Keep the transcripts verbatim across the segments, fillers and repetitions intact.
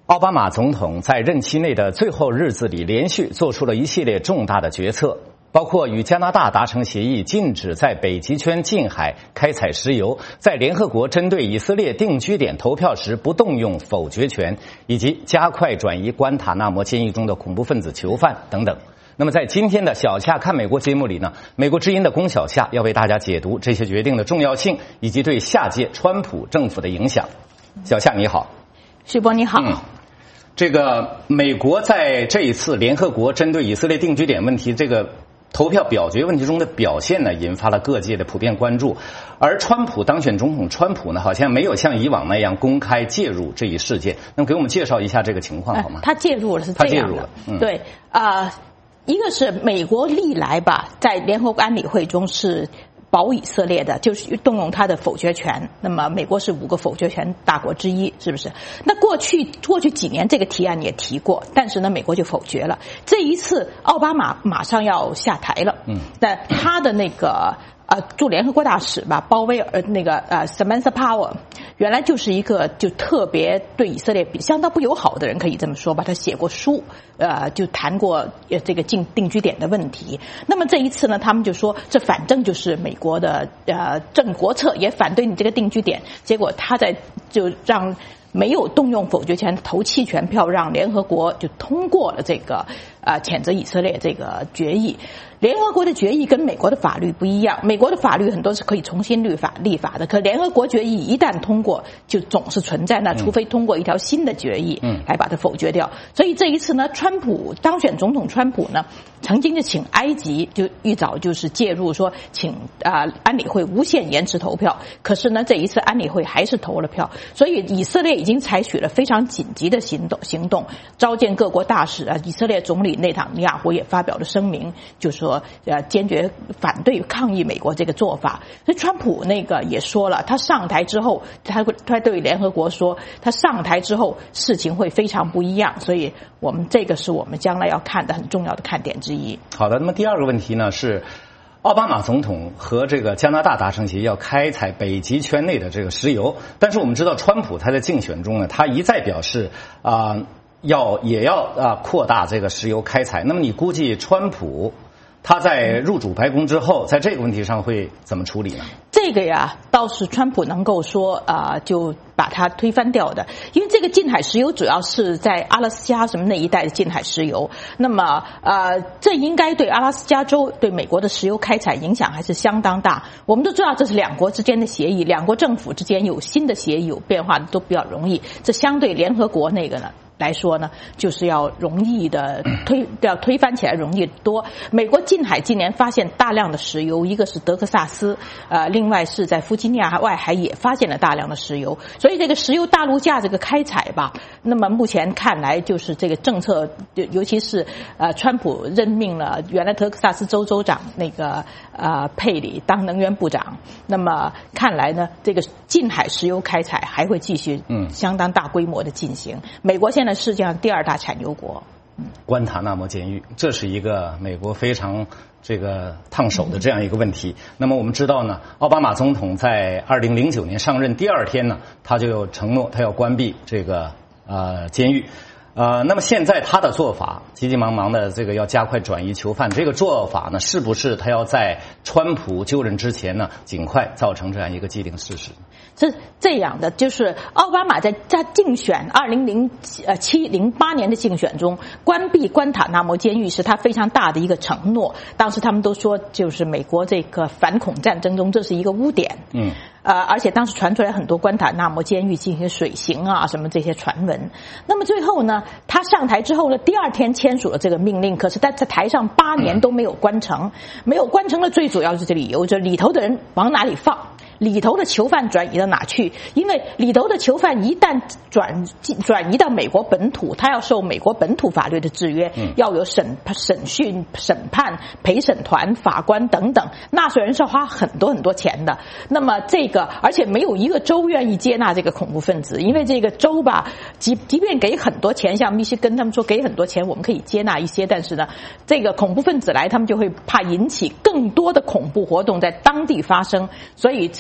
奥巴马总统在任期内的最后日子里，连续做出了一系列重大的决策，包括与加拿大达成协议，禁止在北极圈近海开采石油，在联合国针对以色列定居点投票时不动用否决权，以及加快转移关塔那摩监狱中的恐怖分子囚犯等等。那么在今天的小夏看美国节目里呢，美国之音的龚小夏要为大家解读这些决定的重要性，以及对下届川普政府的影响。小夏你好。 徐波你好。 嗯这个美国在这一次联合国针对以色列定居点问题这个投票表决问题中的表现呢，引发了各界的普遍关注。而川普当选总统，川普呢好像没有像以往那样公开介入这一事件。那么给我们介绍一下这个情况好吗？ 呃、他介入了是这样的， 他介入了，嗯、 对啊、呃，一个是美国历来吧，在联合国安理会中是保以色列的，就是动用他的否决权。那么美国是五个否决权大国之一，是不是？那过去过去几年这个提案也提过，但是呢美国就否决了。这一次奥巴马马上要下台了，嗯，但他的那个呃驻联合国大使吧，鲍威尔那个呃 Samantha Power， 原来就是一个就特别对以色列比相当不友好的人，可以这么说吧。他写过书，呃，就谈过这个定定居点的问题。那么这一次呢，他们就说这反正就是美国的呃正国策，也反对你这个定居点。结果他在就让没有动用否决权投弃权票，让联合国就通过了这个呃谴责以色列这个决议。联合国的决议跟美国的法律不一样，美国的法律很多是可以重新立法立法的，可联合国决议一旦通过就总是存在那，除非通过一条新的决议来把它否决掉。所以这一次呢，川普当选总统，川普呢曾经就请埃及就一早就是介入说请啊、呃、安理会无限延迟投票，可是呢这一次安理会还是投了票，所以以色列已经采取了非常紧急的行动行动，召见各国大使啊，以色列总理内塔尼亚胡也发表了声明，就说说呃坚决反对抗议美国这个做法。所以川普那个也说了，他上台之后，他会他对联合国说，他上台之后事情会非常不一样。所以我们这个是我们将来要看的很重要的看点之一。 好的，那么第二个问题呢是，奥巴马总统和这个加拿大达成协议，要开采北极圈内的这个石油。但是我们知道，川普他在竞选中呢，他一再表示啊、呃，要也要啊扩大这个石油开采。那么你估计川普他在入主白宫之后，在这个问题上会怎么处理呢？ 这个呀，倒是川普能够说啊、呃，就把它推翻掉的。因为这个近海石油主要是在阿拉斯加什么那一带的近海石油，那么呃，这应该对阿拉斯加州对美国的石油开采影响还是相当大。我们都知道这是两国之间的协议，两国政府之间有新的协议有变化都比较容易，这相对联合国那个呢来说呢，就是要容易的推要推翻起来容易多。美国近海今年发现大量的石油，一个是德克萨斯，呃，另外是在弗吉尼亚外海也发现了大量的石油，所以这个石油大陆架这个开采吧，那么目前看来就是这个政策，尤其是呃，川普任命了原来德克萨斯州州长那个呃佩里当能源部长，那么看来呢，这个近海石油开采还会继续相当大规模的进行。美国现在世界上第二大产油国。 关塔那摩监狱，这是一个美国非常这个烫手的这样一个问题。那么我们知道呢，奥巴马总统在二零零九年上任第二天呢，他就承诺他要关闭这个呃监狱。呃，那么现在他的做法急急忙忙的这个要加快转移囚犯，这个做法呢，是不是他要在川普就任之前呢，尽快造成这样一个既定事实？ 是这样的，就是奥巴马在在竞选二零零七零八年的竞选中，关闭关塔那摩监狱是他非常大的一个承诺。当时他们都说，就是美国这个反恐战争中这是一个污点。嗯。呃，而且当时传出来很多关塔那摩监狱进行水刑啊什么这些传闻。那么最后呢，他上台之后呢，第二天签署了这个命令，可是他在台上八年都没有关成。没有关成的最主要是这理由，就是里头的人往哪里放，里头的囚犯转移到哪去？因为里头的囚犯一旦转转移到美国本土，他要受美国本土法律的制约，嗯、要有审审讯、审判、陪审团、法官等等，纳税人是要花很多很多钱的。那么这个，而且没有一个州愿意接纳这个恐怖分子，因为这个州吧，即即便给很多钱，像密西根他们说给很多钱，我们可以接纳一些，但是呢，这个恐怖分子来，他们就会怕引起更多的恐怖活动在当地发生，所以这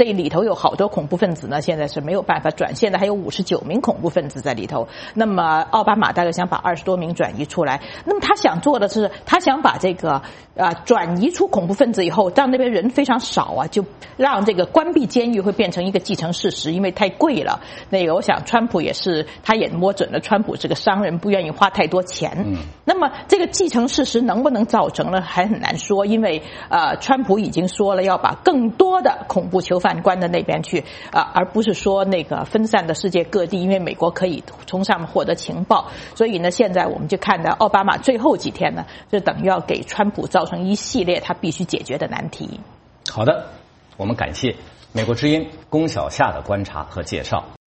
以里头有好多恐怖分子呢，现在是没有办法转，现在还有五十九名恐怖分子在里头。那么奥巴马大概想把二十多名转移出来，那么他想做的是，他想把这个啊转移出恐怖分子以后，让那边人非常少啊，就让这个关闭监狱会变成一个既成事实，因为太贵了。那个我想川普也是，他也摸准了川普这个商人不愿意花太多钱。嗯，那么这个既成事实能不能造成呢？还很难说，因为呃，川普已经说了要把更多的恐怖囚犯关到那边去啊、呃，而不是说那个分散的世界各地，因为美国可以从上面获得情报。所以呢，现在我们就看到奥巴马最后几天呢，就等于要给川普造成一系列他必须解决的难题。 好的，我们感谢美国之音龚小夏的观察和介绍。